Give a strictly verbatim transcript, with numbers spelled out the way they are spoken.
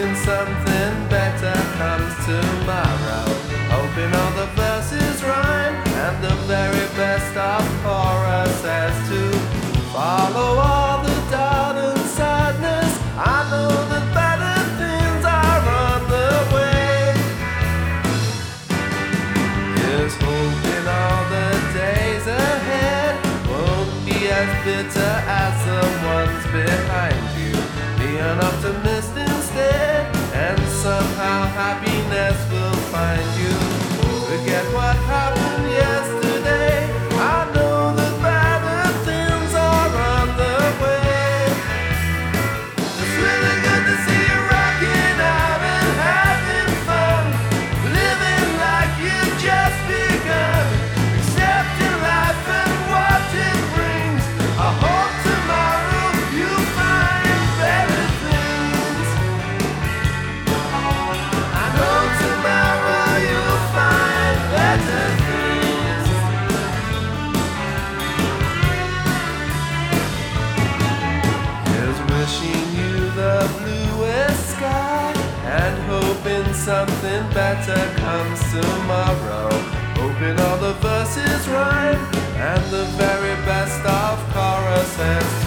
hoping something better comes tomorrow. Hoping all the verses rhyme and the very best of choruses to follow all the doubt and sadness. I know that better things are on the way. Here's hoping all the days ahead won't be as bitter as the ones behind you. Be an optimist instead, and somehow happiness will find you. Forget what happened yesterday. I know that better things are on the way. It's really good to see you rocking out and having fun, living like you've just begun, accepting life and what it brings. I hope tomorrow you find better things. I know tomorrow you'll find better things. Here's wishing you the bluest sky and hoping something better comes tomorrow. Hoping all the verses rhyme and the very best of choruses